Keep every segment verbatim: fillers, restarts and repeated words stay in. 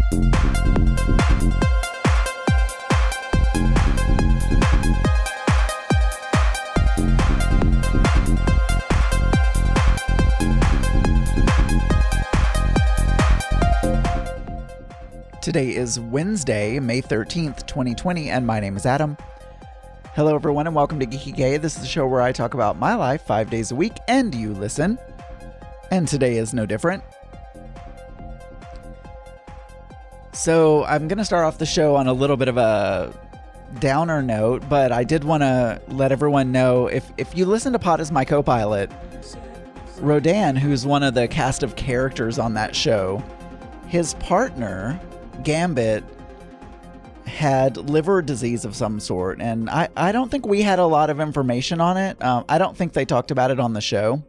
Today is Wednesday, May thirteenth, twenty twenty, and my name is Adam. Hello, everyone, and welcome to Geeky Gay. This is a show where I talk about my life five days a week, and you listen. And today is no different. So I'm going to start off the show on a little bit of a downer note, but I did want to let everyone know, if, if you listen to Pod as My Co-Pilot, Rodan, who's one of the cast of characters on that show, his partner, Gambit, had liver disease of some sort, and I, I don't think we had a lot of information on it. Um, I don't think they talked about it on the show.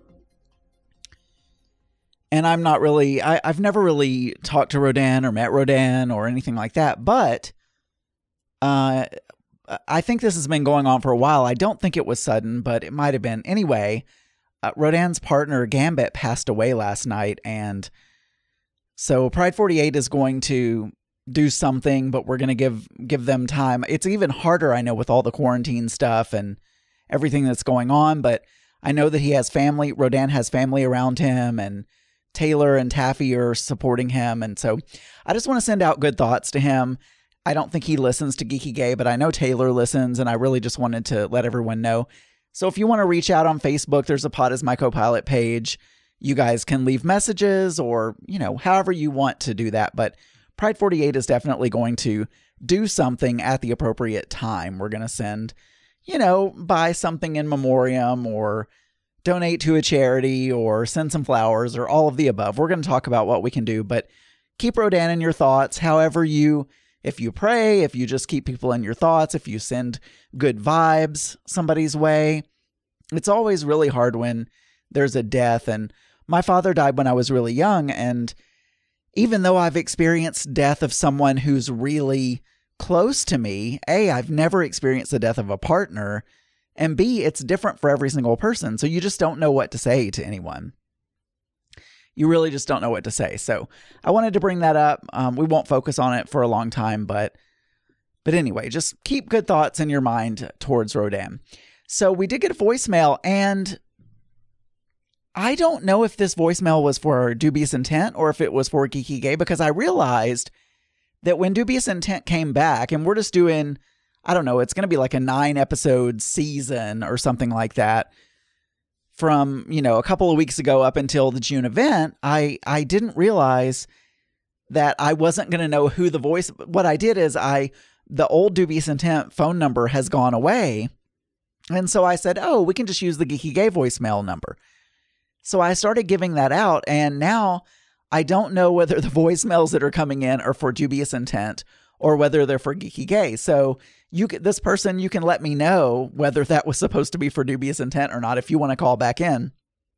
And I'm not really, I, I've never really talked to Rodan or met Rodan or anything like that, but uh, I think this has been going on for a while. I don't think it was sudden, but it might have been. Anyway, uh, Rodan's partner, Gambit, passed away last night, and so Pride forty-eight is going to do something, but we're going to give give them time. It's even harder, I know, with all the quarantine stuff and everything that's going on, but I know that he has family. Rodan has family around him, and Taylor and Taffy are supporting him, and so I just want to send out good thoughts to him. I don't think he listens to Geeky Gay, but I know Taylor listens, and I really just wanted to let everyone know. So if you want to reach out on Facebook, there's a Pod as My Co-Pilot page. You guys can leave messages or, you know, however you want to do that. But Pride forty-eight is definitely going to do something at the appropriate time. We're going to send, you know, buy something in memoriam or donate to a charity or send some flowers or all of the above. We're going to talk about what we can do, but keep Rodan in your thoughts. However you, if you pray, if you just keep people in your thoughts, if you send good vibes somebody's way. It's always really hard when there's a death, and my father died when I was really young, and even though I've experienced death of someone who's really close to me, A, I've never experienced the death of a partner, and B, it's different for every single person, so you just don't know what to say to anyone. You really just don't know what to say, so I wanted to bring that up. Um, we won't focus on it for a long time, but but anyway, just keep good thoughts in your mind towards Rodan. So we did get a voicemail, and I don't know if this voicemail was for Dubious Intent or if it was for Geeky Gay, because I realized that when Dubious Intent came back, and we're just doing, I don't know, it's going to be like a nine episode season or something like that from, you know, a couple of weeks ago up until the June event, I, I didn't realize that I wasn't going to know who the voice, what I did is I, the old Dubious Intent phone number has gone away. And so I said, oh, we can just use the Geeky Gay voicemail number. So I started giving that out, and now I don't know whether the voicemails that are coming in are for Dubious Intent or whether they're for Geeky Gay. So you, this person, you can let me know whether that was supposed to be for Dubious Intent or not if you want to call back in.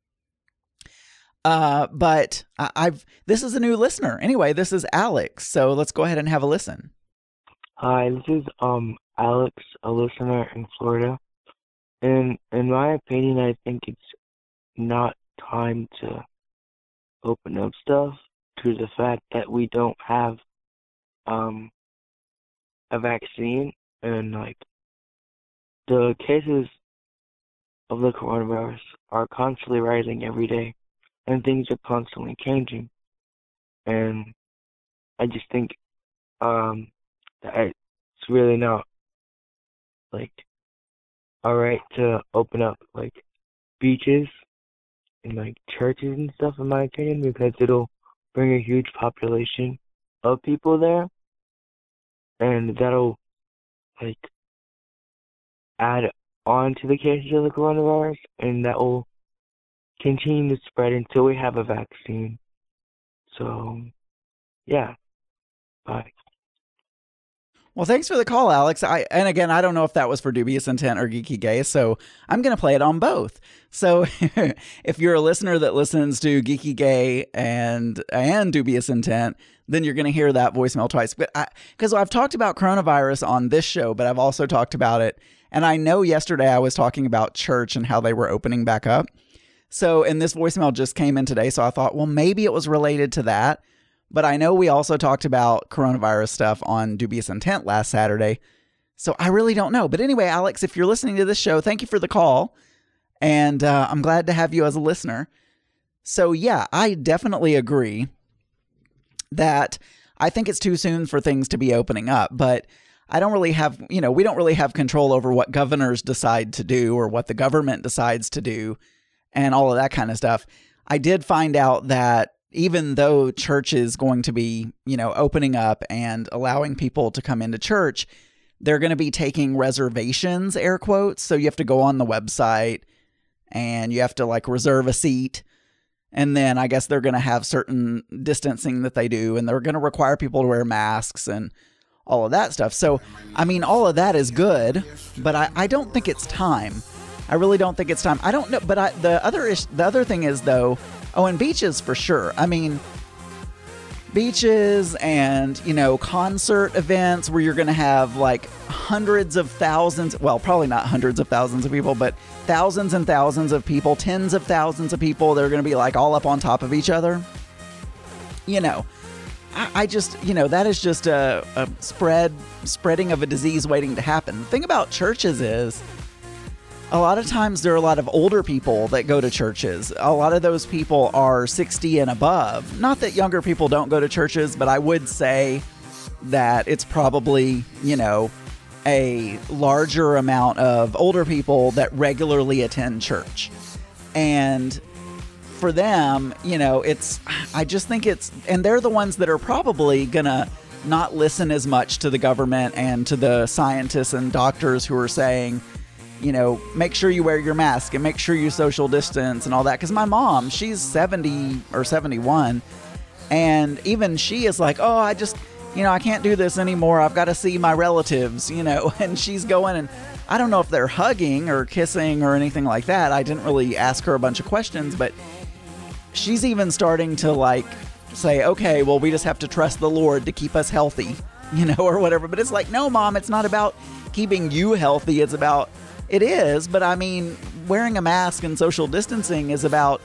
Uh, but I, I've this is a new listener. Anyway, this is Alex. So let's go ahead and have a listen. Hi, this is um Alex, a listener in Florida. And in my opinion, I think it's not time to open up stuff to the fact that we don't have um a vaccine, and like the cases of the coronavirus are constantly rising every day, and things are constantly changing, and I just think um that it's really not like all right to open up like beaches and like churches and stuff, in my opinion, because it'll bring a huge population of people there, and that'll like add on to the cases of the coronavirus, and that will continue to spread until we have a vaccine. So yeah, bye. Well, thanks for the call, Alex. I and again, I don't know if that was for Dubious Intent or Geeky Gay, so I'm going to play it on both. So if you're a listener that listens to Geeky Gay and and Dubious Intent, then you're going to hear that voicemail twice. But because I've talked about coronavirus on this show, but I've also talked about it, and I know yesterday I was talking about church and how they were opening back up. So, and this voicemail just came in today, so I thought, well, maybe it was related to that. But I know we also talked about coronavirus stuff on Dubious Intent last Saturday. So I really don't know. But anyway, Alex, if you're listening to this show, thank you for the call. And uh, I'm glad to have you as a listener. So yeah, I definitely agree that I think it's too soon for things to be opening up. But I don't really have, you know, we don't really have control over what governors decide to do or what the government decides to do and all of that kind of stuff. I did find out that even though church is going to be, you know, opening up and allowing people to come into church, they're going to be taking reservations, air quotes. So you have to go on the website and you have to like reserve a seat. And then I guess they're going to have certain distancing that they do, and they're going to require people to wear masks and all of that stuff. So, I mean, all of that is good, but I, I don't think it's time. I really don't think it's time. I don't know. But I, the other ish, the other thing is, though, oh, and beaches for sure. I mean, beaches and, you know, concert events where you're going to have like hundreds of thousands. Well, probably not hundreds of thousands of people, but thousands and thousands of people, tens of thousands of people. They're going to be like all up on top of each other. You know, I, I just, you know, that is just a, a spread, spreading of a disease waiting to happen. The thing about churches is, a lot of times there are a lot of older people that go to churches. A lot of those people are sixty and above. Not that younger people don't go to churches, but I would say that it's probably, you know, a larger amount of older people that regularly attend church. And for them, you know, it's, I just think it's, and they're the ones that are probably gonna not listen as much to the government and to the scientists and doctors who are saying, you know, make sure you wear your mask and make sure you social distance and all that. Because my mom, she's seventy or seventy-one, and even she is like, oh, I just, you know, I can't do this anymore. I've got to see my relatives, you know, and she's going, and I don't know if they're hugging or kissing or anything like that. I didn't really ask her a bunch of questions, but she's even starting to like say, okay, well, we just have to trust the Lord to keep us healthy, you know, or whatever. But it's like, no, Mom, it's not about keeping you healthy. It's about, it is, but I mean, wearing a mask and social distancing is about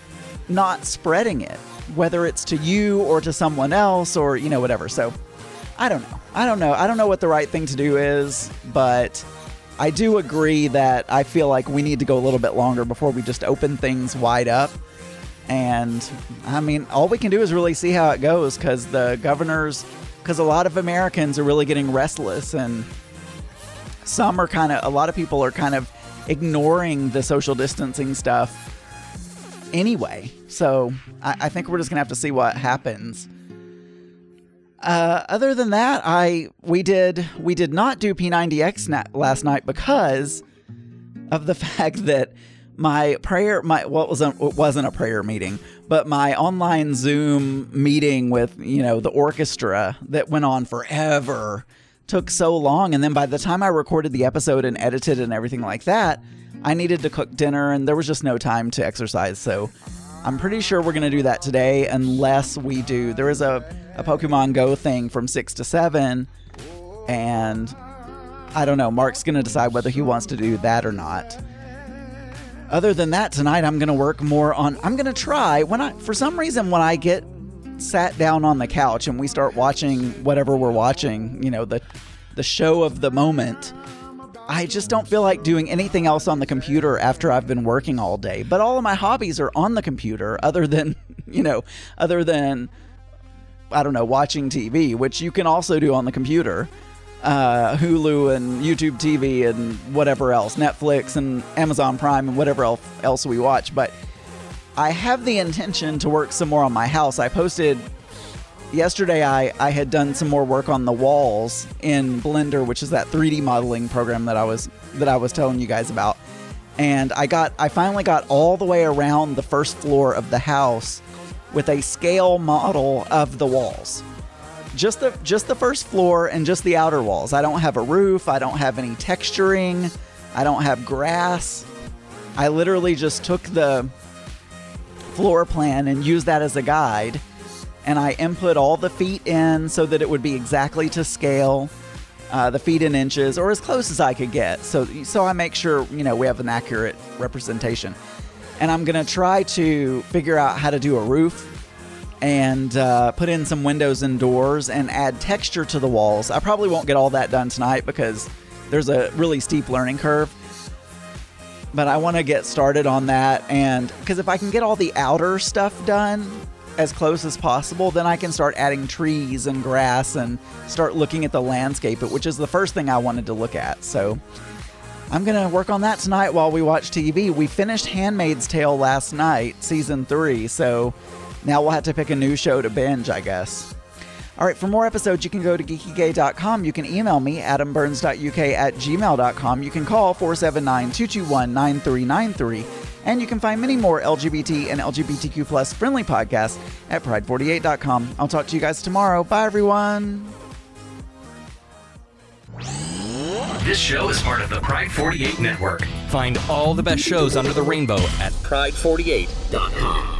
not spreading it, whether it's to you or to someone else or, you know, whatever. So I don't know. I don't know. I don't know what the right thing to do is, but I do agree that I feel like we need to go a little bit longer before we just open things wide up. And I mean, all we can do is really see how it goes, because the governors, because a lot of Americans are really getting restless, and some are kind of, a lot of people are kind of ignoring the social distancing stuff anyway. So I, I think we're just gonna have to see what happens. Uh, other than that, I we did we did not do P ninety X na- last night because of the fact that my prayer, my well, it wasn't it wasn't a prayer meeting, but my online Zoom meeting with, you know, the orchestra that went on forever took so long. And then by the time I recorded the episode and edited and everything like that, I needed to cook dinner and there was just no time to exercise. So I'm pretty sure we're going to do that today, unless we do. There is a, a Pokemon Go thing from six to seven, and I don't know. Mark's going to decide whether he wants to do that or not. Other than that, tonight I'm going to work more on, I'm going to try, when I, for some reason, when I get sat down on the couch and we start watching whatever we're watching, you know, the the show of the moment, I just don't feel like doing anything else on the computer after I've been working all day. But all of my hobbies are on the computer, other than, you know, other than, I don't know, watching T V, which you can also do on the computer. Uh, Hulu and YouTube T V and whatever else, Netflix and Amazon Prime and whatever else we watch. But I have the intention to work some more on my house. I posted yesterday, I, I had done some more work on the walls in Blender, which is that three D modeling program that I was that I was telling you guys about. And I got I finally got all the way around the first floor of the house with a scale model of the walls. Just the just the first floor and just the outer walls. I don't have a roof, I don't have any texturing, I don't have grass. I literally just took the floor plan and use that as a guide, and I input all the feet in so that it would be exactly to scale, uh, the feet in inches, or as close as I could get, so so I make sure, you know, we have an accurate representation. And I'm gonna try to figure out how to do a roof and uh, put in some windows and doors and add texture to the walls. I probably won't get all that done tonight because there's a really steep learning curve. But I want to get started on that, and because if I can get all the outer stuff done as close as possible, then I can start adding trees and grass and start looking at the landscape, which is the first thing I wanted to look at. So I'm going to work on that tonight while we watch T V. We finished Handmaid's Tale last night, season three, so now we'll have to pick a new show to binge, I guess. All right, for more episodes, you can go to geeky gay dot com. You can email me, adam burns dot u k at gmail dot com. You can call four seven nine, two two one, nine three nine three. And you can find many more L G B T and L G B T Q plus friendly podcasts at pride forty-eight dot com. I'll talk to you guys tomorrow. Bye, everyone. This show is part of the Pride forty-eight Network. Find all the best shows under the rainbow at pride forty-eight dot com.